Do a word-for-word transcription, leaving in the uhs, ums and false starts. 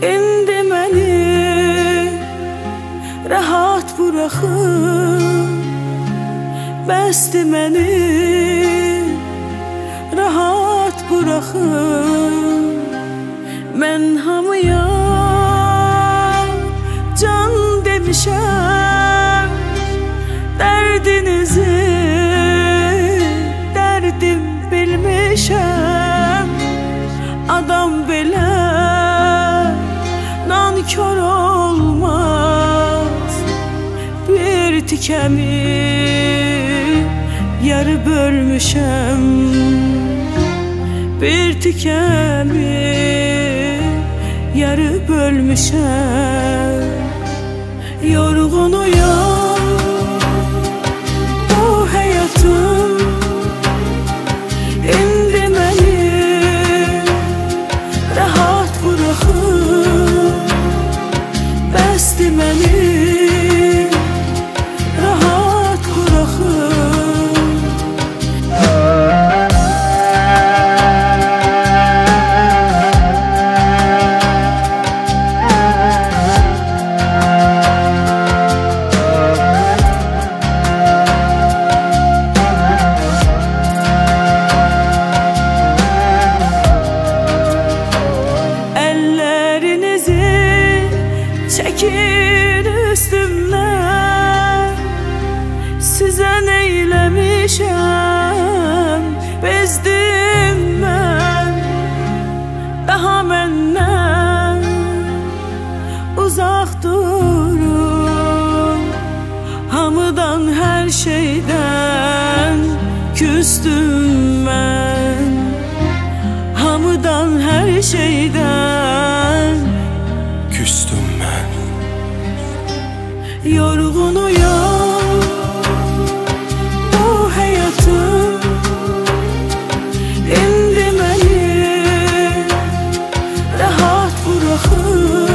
İndi məni rahat buraxın, bəsdir məni rahat buraxın. Mən hamıya can demişəm, dərdinizi dərdim bilmişəm. Adam belə nankör olmaz, bir tikəmi yarı bölmüşəm, bir tikəmi yarı bölmüşəm. Yorğunuyam bu həyatım, indi məni rahat buraxın, bəsdir məni rahat buraxın. Çəkin üstümdən, sizə neyləmişəm, bezdim mən. Daha məndən uzaq durun, hamıdan hər şeydən küstüm mən. Hamıdan hər şeydən küstüm mən. Yorğunuyam bu həyatım, indi məni rahat buraxın,